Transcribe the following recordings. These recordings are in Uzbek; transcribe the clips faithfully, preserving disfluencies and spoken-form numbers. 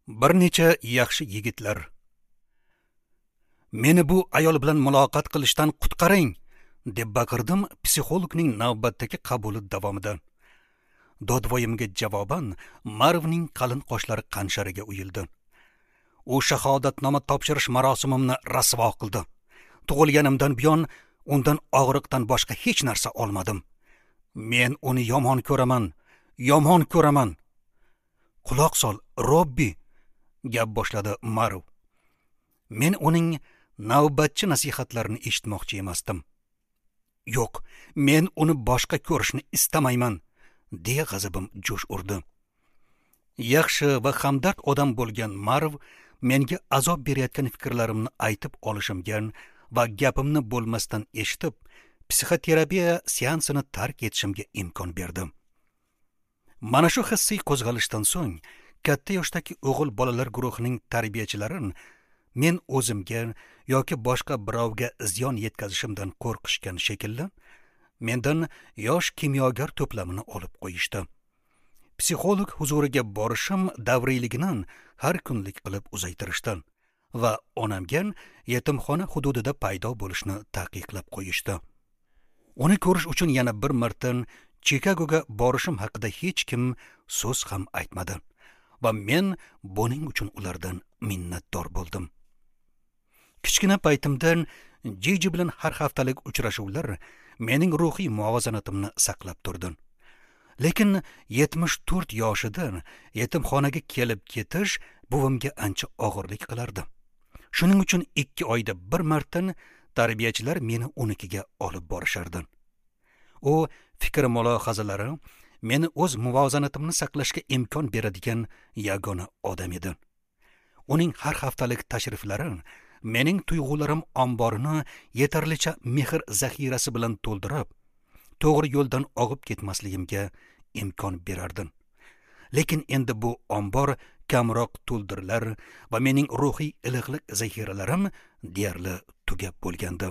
Bir necha yaxshi yigitlar. Meni bu ayol bilan muloqot qilishdan qutqaring, deb baqirdim psixologning navbatdagi qabuli davomida. Dodvoyimga javoban Marvning qalin qoshlari qanshariga uyildi. U shahodatnoma topshirish marosimimni rasvo qildi. Tug'ilganimdan buyon undan og'riqdan boshqa hech narsa olmadim. Men uni yomon ko'raman, yomon ko'raman. Quloq sol, Robbi, gap boshladi Marv. Men uning navbatchi nasihatlarini eshitmoqchi emasdim. Yo'q, men uni boshqa ko'rishni istamayman, deya g'azabim jo'sh urdi. Yaxshi va hamdard odam bo'lgan Marv menga azob berayotgan fikrlarimni aytib olishimga va gapimni bo'lmasdan eshitib, psixoterapiya seansini tark etishimga imkon berdi. Mana shu hissiy qo'zg'alishdan so'ng katta yoshdagi o'g'il bolalar guruhining tarbiyachilari men o'zimga yoki boshqa birovga ziyon yetkazishimdan qo'rqishgan shekilli mendan yosh kimyogar to'plamini olib qo'yishdi. Psixolog huzuriga borishim davriyligini har kunlik qilib uzaytirishdi va onamga yetimxona hududida paydo bo'lishni taqiqlab qo'yishdi. Uni ko'rish uchun yana bir marta Chikagoga borishim haqida hech kim so'z ham aytmadi va men buning uchun ulardan minnatdor bo'ldim. Kichkina paytimdan Jiji bilan har haftalik uchrashuvlar mening ruhiy muvozanatimni saqlab turdi. Lekin yetmish to'rt yoshida yetimxonaga kelib ketish buvimga ancha og'irlik qilardi. Shuning uchun ikki oyda bir marta tarbiyachilar meni unikiga olib borishardi. U fikr mulohazalari meni o'z muvozanatimni saqlashga imkon beradigan yagona odam edi. Uning har haftalik tashriflari mening tuyg'ularim omborini yetarlicha mehr zaxirasi bilan to'ldirib, to'g'ri yo'ldan og'ib ketmasligimga imkon berardi. Lekin endi bu ombor kamroq to'ldirilar va mening ruhiy iliqlik zaxiralarim deyarli tugab bo'lgandi.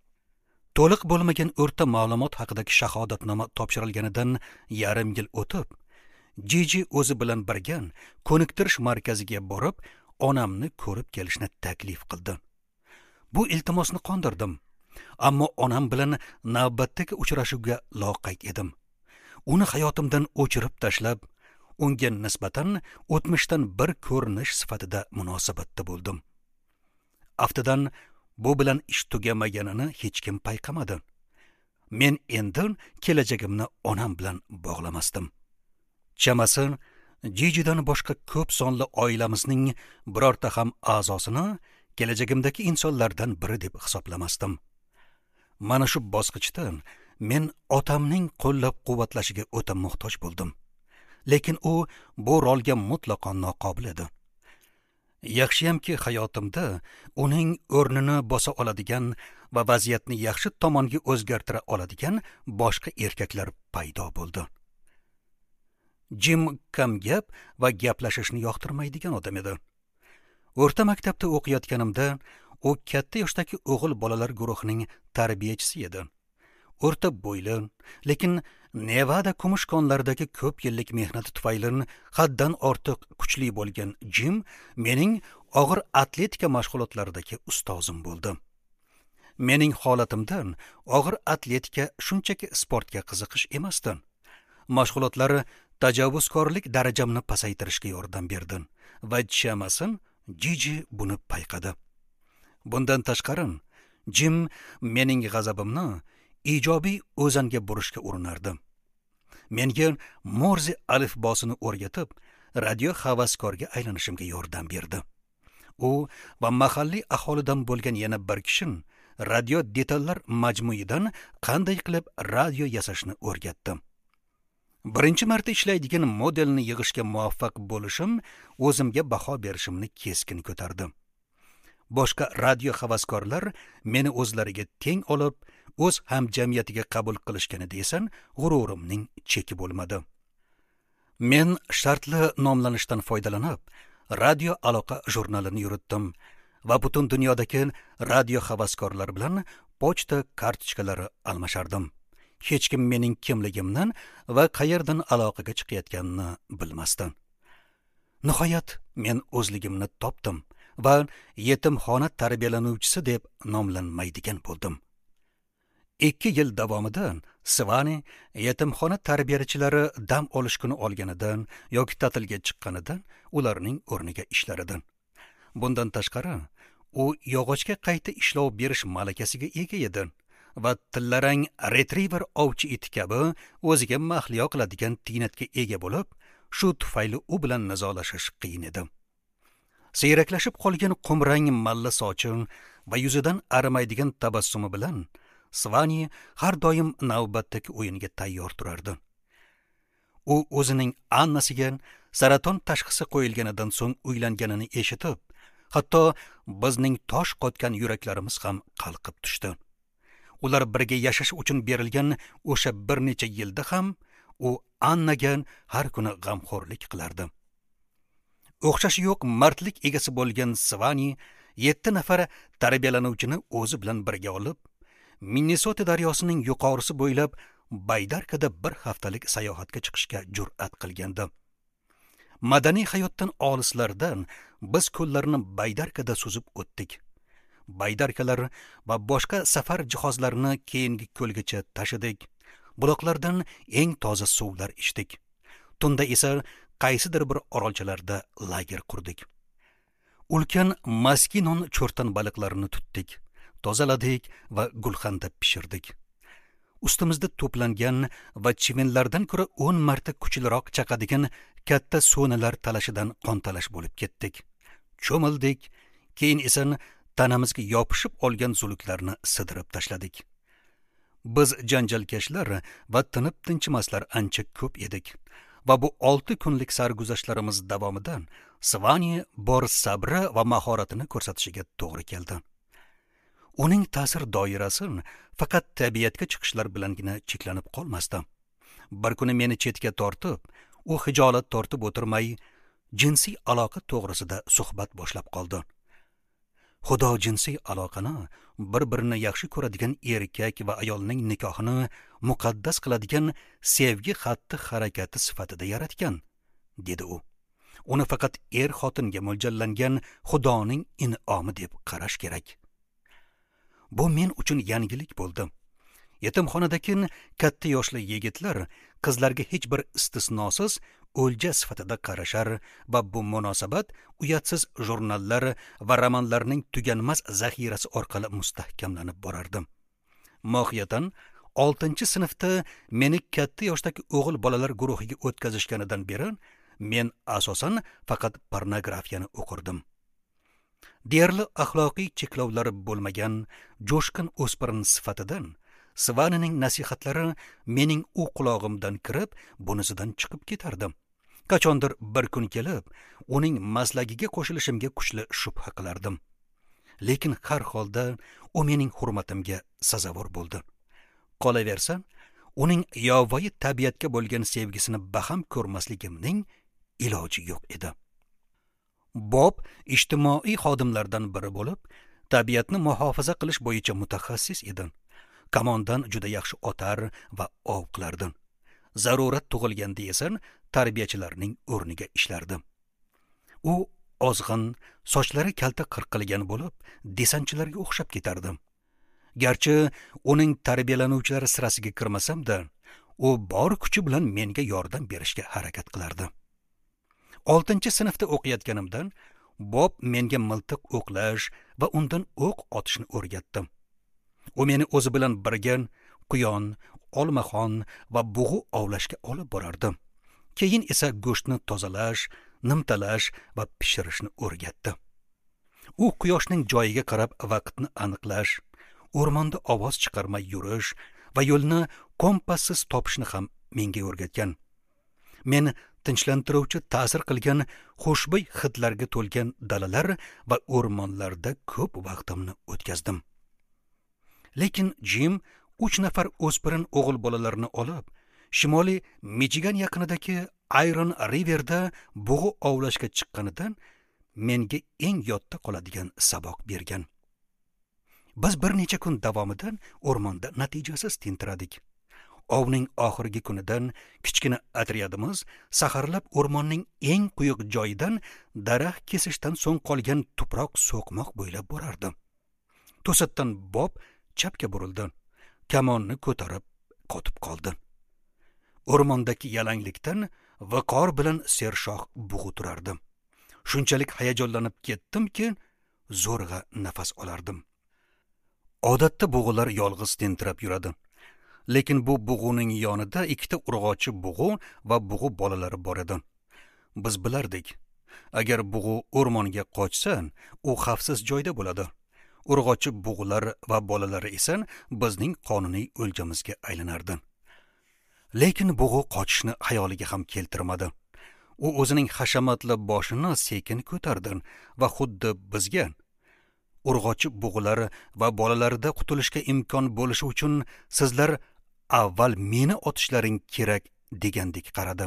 To'liq bo'lmagan o'rta ma'lumot haqidagi shahodatnoma topshirilganidan yarim yil o'tib, Jiji o'zi bilan birga ko'niktirish markaziga borib, onamni ko'rib kelishni taklif qildi. Bu iltimosni qondirdim, ammo onam bilan navbatdagi uchrashuvga loqayd edim. Uni hayotimdan o'chirib tashlab, unga nisbatan o'tmishdan bir ko'rinish sifatida munosabatda bo'ldim. Aftidan bu bilan ish tugamaganini hech kim payqamadi. Men endi kelajagimni onam bilan bog'lamasdim. Chamasi, Jijidan boshqa ko'p sonli oilamizning birorta ham a'zosini kelajagimdagi insonlardan biri deb hisoblamasdim. Mana shu bosqichda men otamning qo'llab-quvvatlashiga o'ta muhtoj bo'ldim. Lekin u bu rolga mutlaqo noqobil edi. Yaxshiyamki hayotimda uning o'rnini bosa oladigan va vaziyatni yaxshi tomonga o'zgartira oladigan boshqa erkaklar paydo bo'ldi. Jim kamgap va gaplashishni yoqtirmaydigan odam edi. O'rta maktabda o'qiyotganimda u katta yoshdagi o'g'il bolalar guruhining tarbiyachisi edi. O'rta bo'yli, lekin Nevada kumushkonlaridagi ko'p yillik mehnati tufayli haddan ortiq kuchli bo'lgan Jim mening og'ir atletika mashg'ulotlaridagi ustozim bo'ldi. Mening holatimdan og'ir atletika shunchaki sportga qiziqish emasdi. Mashg'ulotlari tajovuzkorlik darajamni pasaytirishga yordam berdi va chamasin Jiji buni payqadi. Bundan tashqari, Jim mening g'azabimni ijobiy o'zanga burishga urinardi. Menga Morze alifbosini o'rgatib, radio havaskorga aylanishimga yordam berdi. U va mahalliy aholidan bo'lgan yana bir kishi radio detallar majmuidan qanday qilib radio yasashni o'rgatdi. Birinchi marta ishlaydigan modelni yig'ishga muvaffaq bo'lishim o'zimga baho berishimni keskin ko'tardi. Boshqa radio havaskorlar meni o'zlariga teng olib, o'z hamjamiyatiga qabul qilishganida esa g'ururimning cheki bo'lmadi. Men shartli nomlanishdan foydalanib, radio aloqa jurnalini yuritdim va butun dunyodagi radio havaskorlar bilan pochta kartochkalari almashardim. Hech kim mening kimligimdan va qayerdan aloqaga chiqayotganini bilmasdi. Nihoyat men o'zligimni topdim va yetimxona tarbiyalanuvchisi deb nomlanmaydigan bo'ldim. ikki yil davomida Svani yetimxona tarbiyachilari dam olish kuni olganidan yoki ta'tilga chiqqanidan ularning o'rniga ishlar edi. Bundan tashqari, u yog'ochga qayta ishlov berish malakasiga ega edi va tillarang retriever ovchi iti kabi o'ziga mahliyo qiladigan tiynatga ega bo'lib, shu tufayli u bilan nizolashish qiyin edi. Siyraklashib qolgan qumrang malla sochi va yuzidan arimaydigan tabassumi bilan Svani har doim navbatdagi o'yinga tayyor turardi. U o'zining Annasiga saraton tashxisi qo'yilganidan so'ng uylanganini eshitib, hatto bizning tosh qotgan yuraklarimiz ham qalqib tushdi. Ular birga yashash uchun berilgan o'sha bir necha yilda ham u Annaga har kuni g'amxo'rlik qilardi. O'xshashi yo'q mardlik egasi bo'lgan Svani yetti nafar tarbiyalanuvchini o'zi bilan birga olib, Minnesota daryosining yuqorisi bo'ylab baydarkada bir haftalik sayohatga chiqishga jur'at qilgandi. Madaniy hayotdan olislardan biz ko'llarni baydarkada suzib o'tdik. Baydarkalar va boshqa safar jihozlarini keyingi ko'lgacha tashidik. Buloqlardan eng toza suvlar ichdik. Tunda esa qaysidir bir orolchalarda lager qurdik. Ulkan maskinon cho'rtan baliqlarini tutdik, tozaladik va gulxanda pishirdik. Ustimizda to'plangan va chivinlardan ko'ra o'n marta kuchliroq chaqadigan katta so'nalar talashidan qontalash bo'lib ketdik. Cho'mildik, keyin esa tanamizga yopishib olgan zuluklarni sidirib tashladik. Biz janjalkashlar va tinib tinchimaslar ancha ko'p edik va bu olti kunlik sarguzashtlarimiz davomida Svani bor sabri va mahoratini ko'rsatishiga to'g'ri keldi. Uning ta'sir doirasi faqat tabiatga chiqishlar bilangina cheklanib qolmasdi. Bir kuni meni chetga tortib, u hijolat tortib o'tirmay, jinsiy aloqa to'g'risida suhbat boshlab qoldi. Xudo jinsiy aloqani bir-birini yaxshi ko'radigan erkak va ayolning nikohini muqaddas qiladigan sevgi xatti harakati sifatida yaratgan, dedi u. Uni faqat er-xotinga mo'ljallangan Xudoning in'omi deb qarash kerak. Bu men uchun yangilik bo'ldi. Yetimxonadagi katta yoshli yigitlar qizlarga hech bir istisnosiz o'lja sifatida qarashar va bu munosabat uyatsiz jurnallar va romanlarning tuganmas zaxirasi orqali mustahkamlanib borardi. Mohiyatan oltinchi sinfda meni katta yoshdagi o'g'il bolalar guruhiga o'tkazishganidan beri men asosan faqat pornografiyani o'qirdim. Deyarli axloqiy cheklovlari bo'lmagan jo'shqin o'spirin sifatidan Svanining nasihatlari mening u qulog'imdan kirib, bunisidan chiqib ketardim. Qachondir bir kun kelib, uning maslagiga qo'shilishimga kuchli shubha qilardim. Lekin har holda u mening hurmatimga sazovor bo'ldi. Qolaversa, uning yovvoyi tabiatga bo'lgan sevgisini baham ko'rmasligimning iloji yo'q edi. Bob ijtimoiy xodimlardan biri bo'lib, tabiatni muhofaza qilish bo'yicha mutaxassis edi. Kamondan juda yaxshi otar va ov qilardi. Zarurat tug'ilganda esa tarbiyachilarning o'rniga ishlardi. U ozg'in, sochlari kalta qirqilgan bo'lib, desantchilarga o'xshab ketardi. Garchi uning tarbiyalanuvchilari sirasiga kirmasam-da, u bor kuchi bilan menga yordam berishga harakat qilardi. oltinchi sinfda o'qiyotganimdan Bob menga miltiq o'qlash va undan o'q otishni o'rgatdi. U meni o'zi bilan birga quyon, olmaxon va bug'u ovlashga olib borardi. Keyin esa go'shtni tozalash, nimtalash va pishirishni o'rgatdi. U quyoshning joyiga qarab vaqtni aniqlash, o'rmonda ovoz chiqarmay yurish va yo'lni kompassiz topishni ham menga o'rgatgan. Men tinchlantiruvchi ta'sir qilgan xushbo'y hidlarga to'lgan dalalar va o'rmonlarda ko'p vaqtimni o'tkazdim. Lekin Jim uch nafar o'spirin o'g'il bolalarini olib, Shimoliy Michigan yaqinidagi Iron Riverda bug'u ovlashga chiqqanidan menga eng yodda qoladigan saboq bergan. Biz bir necha kun davomida o'rmonda natijasiz tintiradik. Ovning oxirgi kunidan kichkina otryadimiz saharlab o'rmonning eng quyuq joyidan daraxt kesishdan so'ng qolgan tuproq so'qmoq bo'ylab borardi. To'satdan Bob chapga burildi. Kamonni ko'tarib qotib qoldi. O'rmondagi yalanglikdan viqor bilan sershoh bug'u turardi. Shunchalik hayajonlanib ketdimki, zo'rg'a nafas olardim. Odatda bug'ular yolg'iz tentirab yuradi. Lekin bu bug'uning yonida ikkita urg'ochi bug'u va bug'u bolalari bor edi. Biz bilardik, agar bug'u o'rmonga qochsa, u xavfsiz joyda bo'ladi. Urg'ochi bug'ular va bolalari esa bizning qonuniy o'ljamizga aylanardi. Lekin bug'u qochishni xayoliga ham keltirmadi. U o'zining hashamatli boshini sekin ko'tardi va xuddi bizga urg'ochi bug'ular va bolalarida qutulishga imkon bo'lishi uchun sizlar avval meni otishlaring kerak degandek qaradi.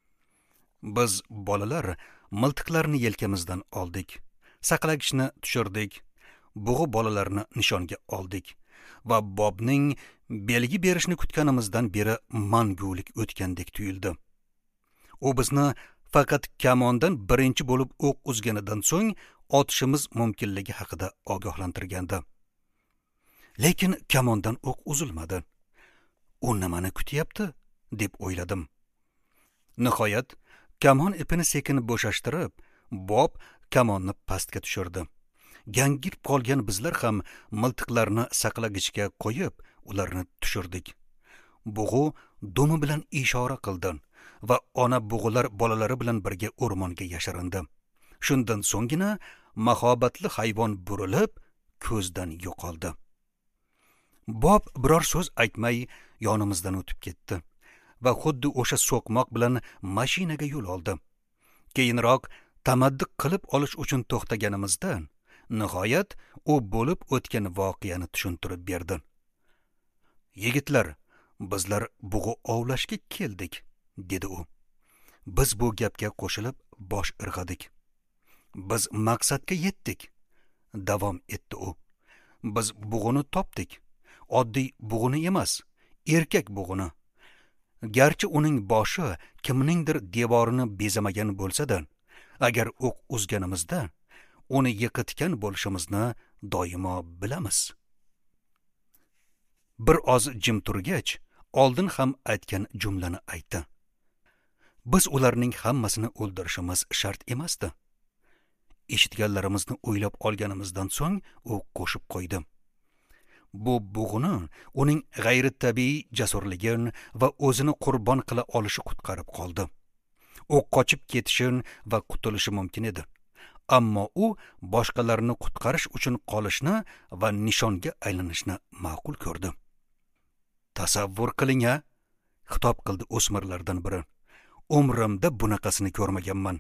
Biz bolalar miltiqlarni yelkamizdan oldik, saqlagichni tushirdik, bug'u bolalarni nishonga oldik va Bobning belgi berishni kutganimizdan beri mangulik o'tgandek tuyuldi. U bizni faqat kamondan birinchi bo'lib o'q uzganidan so'ng otishimiz mumkinligi haqida ogohlantirgandi. Lekin kamondan o'q uzilmadi. U nimani kutyapti deb o'yladim. Nihoyat kamon ipini sekin bo'shashtirib, Bob kamonni pastga tushirdi. Gangib qolgan bizlar ham miltiqlarni saqlagichga qo'yib, ularni tushirdik. Bug'u dumi bilan ishora qildi va ona bug'ular bolalari bilan birga o'rmonga yashirindi. Shundan so'nggina mahobatli hayvon burilib, ko'zdan yo'qoldi. Bob biror so'z aytmay yonimizdan o'tib ketdi va xuddi o'sha so'qmoq bilan mashinaga yo'l oldi. Keyinroq tamaddiq qilib olish uchun to'xtaganimizda, nihoyat u bo'lib o'tgan voqeani tushuntirib berdi. "Yigitlar, bizlar bug'u ovlashga keldik", dedi u. Biz bu gapga qo'shilib bosh irg'adik. "Biz maqsadga yetdik", davom etdi u. "Biz bug'uni topdik. Oddiy bug'uni emas, erkak bug'uni. Garchi uning boshi kimningdir devorini bezamagan bo'lsa-da, agar o'q uzganimizda uni yiqitgan bo'lishimizni doimo bilamiz." Bir oz jim turgach, oldin ham aytgan jumlani aytdi. "Biz ularning hammasini o'ldirishimiz shart emasdi." Eshitganlarimizni o'ylab olganimizdan so'ng u qo'shib qo'ydi. "Bu bug'uni uning g'ayritabiiy jasurligi va o'zini qurbon qila olishi qutqarib qoldi. U qochib ketishi va qutulishi mumkin edi. Ammo u boshqalarni qutqarish uchun qolishni va nishonga aylanishni ma'qul ko'rdi." "Tasavvur qiling-a", xitob qildi o'smirlardan biri. "Umrimda bunaqasini ko'rmaganman."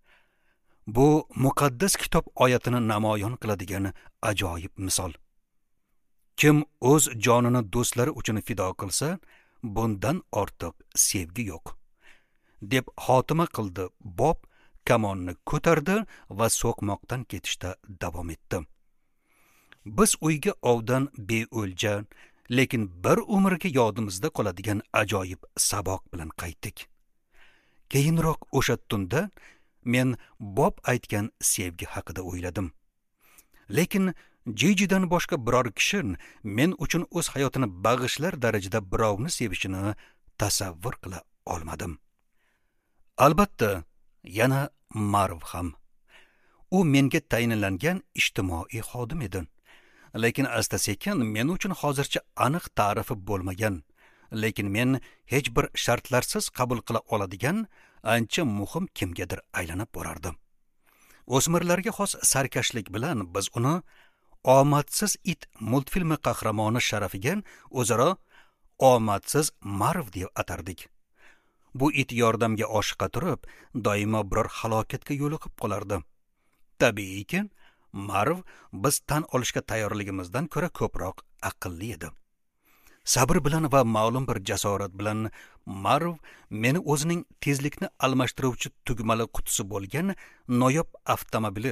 Bu muqaddas kitob oyatini namoyon qiladigan ajoyib misol. Kim o'z jonini do'stlari uchun fido qilsa, bundan ortiq sevgi yo'q, deb xotima qildi Bob, kamonni ko'tardi va so'qmoqdan ketishda davom etdi. Biz uyga ovdan beo'lja, lekin bir umrga yodimizda qoladigan ajoyib saboq bilan qaytdik. Keyinroq o'sha tunda men Bob aytgan sevgi haqida o'yladim. Lekin Jijidan boshqa biror kishi men uchun o'z hayotini bag'ishlar darajada birovni sevishini tasavvur qila olmadim. Albatta, yana Marv ham. U menga tayinlangan ijtimoiy xodim edi. Lekin asta-sekin men uchun hozircha aniq ta'rifi bo'lmagan, lekin men hech bir shartlarsiz qabul qila oladigan ancha muhim kimgadir aylanib borardi. O'smirlarga xos sarkashlik bilan biz uni Omadsiz it multfilmi qahramoni sharafiga o'zaro Omadsiz Marv deb atardik. Bu it yordamga oshiqa turib, doimo biror halokatga yo'liqib qolardi. Tabiiyki, Marv biz tan olishga tayyorligimizdan ko'ra ko'proq aqlli edi. Sabr bilan va ma'lum bir jasorat bilan Marv meni o'zining tezlikni almashtiruvchi tugmali qutisi bo'lgan noyob avtomobili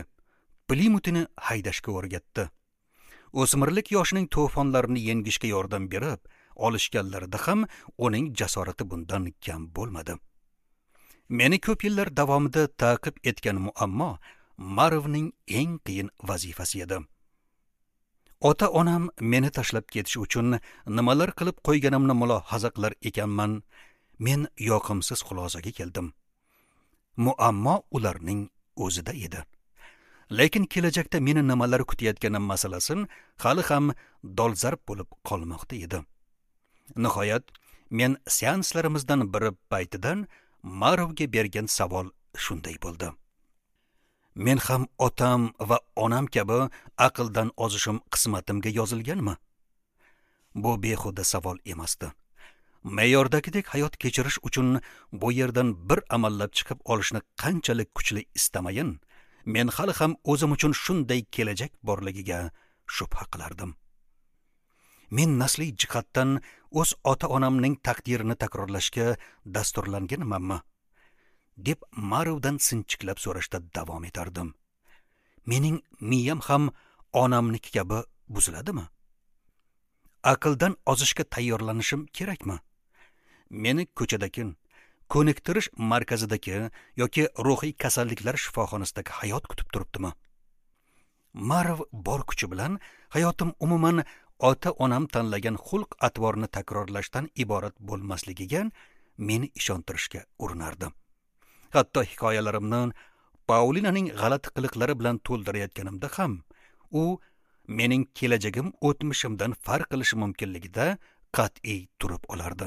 Plymouth'ni haydashga o'rgatdi. O'smirlik yoshining to'fonlarini yengishga yordam berib, olishganlarida ham uning jasorati bundan kam bo'lmadi. Meni ko'p yillar davomida ta'qib etgan muammo Marvning eng qiyin vazifasi edi. Ota-onam meni tashlab ketish uchun nimalar qilib qo'yganimni mulohaza qilar ekanman. Men yoqimsiz xulosaga keldim. Muammo ularning o'zida edi. Lekin kelajakda meni nimalar kutayotgani masalasi hali ham dolzarb bo'lib qolmoqda edi. Nihoyat, men seanslarimizdan biri paytidan Marvga bergan savol shunday bo'ldi. Men ham otam va onam kabi aqldan ozishim qismatimga yozilganmi? Bu behuda savol emasdi. Me'yordagidek hayot kechirish uchun bu yerdan bir amallab chiqib olishni qanchalik kuchli istamayin, men hali ham o'zim uchun shunday kelajak borligiga shubha qilardim. Men nasliy jihatdan o'z ota-onamning taqdirini takrorlashga dasturlanganmanmi? deb Marvdan sinchiklab so'rashda davom etardim. Mening miyam ham onamniki kabi buziladimi? Aqldan ozishga tayyorlanishim kerakmi? Meni ko'chadagi, ko'niktirish markazidagi yoki ruhiy kasalliklar shifoxonasidagi hayot kutib turibdimi? Marv bor kuchi bilan hayotim umuman ota-onam tanlagan xulq-atvorni takrorlashdan iborat bo'lmasligiga meni ishontirishga urinardi. Hatto hikoyalarimni Paulinaning g'alati qiliqlari bilan to'ldirayotganimda ham u mening kelajagim o'tmishimdan farq qilishi mumkinligida qat'iy turib olardi.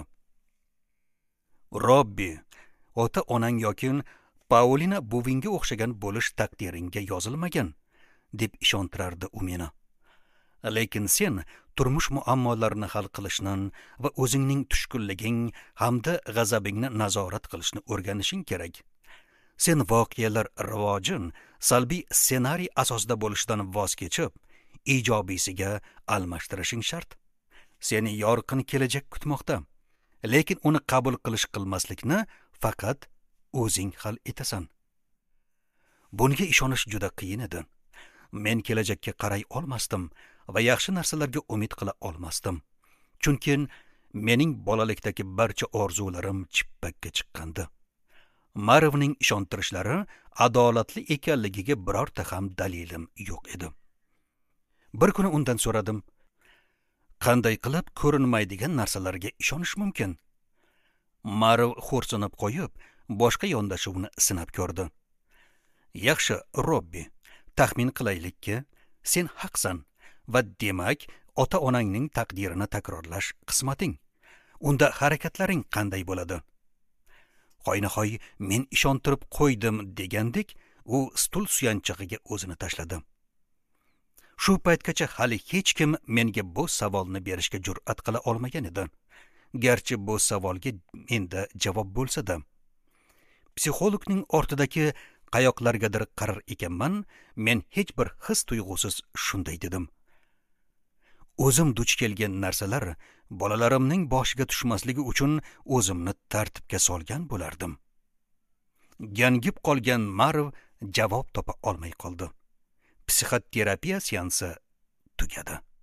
Robbi, ota-onang yoki Paulina buvingga o'xshagan bo'lish taqdiringga yozilmagan, deb ishontirardi u meni. Lekin sen turmush muammolarini hal qilishni va o'zingning tushkunliging hamda g'azabingni nazorat qilishni o'rganishing kerak. Sen voqealar rivojin salbiy ssenariy asosida bo'lishidan voz kechib, ijobiysiga almashtirishing shart. Seni yorqin kelajak kutmoqda. Lekin uni qabul qilish qilmaslikni faqat o'zing hal etasan. Bunga ishonish juda qiyin edi. Men kelajakka qaray olmasdim va yaxshi narsalarga umid qila olmasdim. Chunki mening bolalikdagi barcha orzularim chippakka chiqqandi. Marvning ishontirishlari adolatli ekanligiga birorta ham dalilim yo'q edi. Bir kuni undan so'radim: qanday qilib ko'rinmaydigan narsalarga ishonish mumkin? Marv xo'rsinib qo'yib, boshqa yondashuvni sinab ko'rdi. Yaxshi, Robbi, taxmin qilaylikki, sen haqsan va demak, ota-onangning taqdirini takrorlash qismating. Unda harakatlaring qanday bo'ladi? Qo'ynahoy men ishontirib qo'ydim degandek, u stul suyanchig'iga o'zini tashladi. Shu paytgacha hali hech kim menga bu savolni berishga jur'at qila olmagan edi. Garchi bu savolga menda javob bo'lsa-da. Psixologning ortidagi qayoqlargadir qarar ekanman, men hech bir his tuyg'usiz shunday dedim. O'zim duch kelgan narsalar bolalarimning boshiga tushmasligi uchun o'zimni tartibga solgan bo'lardim. Gangib qolgan Marv javob topa olmay qoldi. Psixoterapiya seansi tugadi.